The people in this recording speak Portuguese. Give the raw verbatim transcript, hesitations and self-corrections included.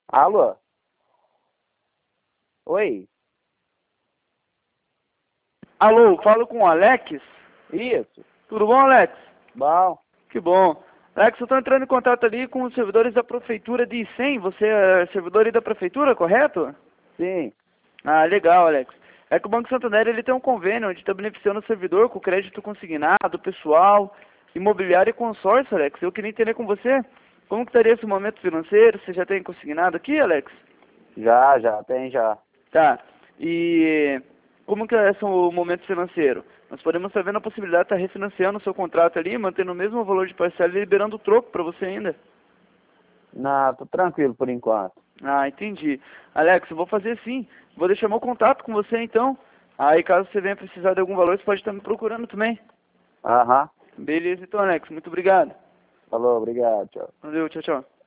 Alô? Oi? Alô, falo com o Alex? Isso? Tudo bom, Alex? Bom? Que bom. Alex, eu estou entrando em contato ali com os servidores da prefeitura de Icém. Você é servidor aí da prefeitura, correto? Sim. Ah, legal, Alex. É que o Banco Santander ele tem um convênio onde está beneficiando o servidor com crédito consignado, pessoal, imobiliário e consórcio, Alex. Eu queria entender com você como que estaria esse momento financeiro. Você já tem consignado aqui, Alex? Já, já, tem já. Tá. E como que é esse o momento financeiro? Nós podemos estar vendo a possibilidade de estar refinanciando o seu contrato ali, mantendo o mesmo valor de parcela e liberando o troco para você ainda. Não, tô tranquilo por enquanto. Ah, entendi. Alex, eu vou fazer sim. Vou deixar meu contato com você então. Aí caso você venha precisar de algum valor, você pode estar me procurando também. Aham. Beleza então, Alex. Muito obrigado. Falou, obrigado, tchau. Valeu, tchau, tchau.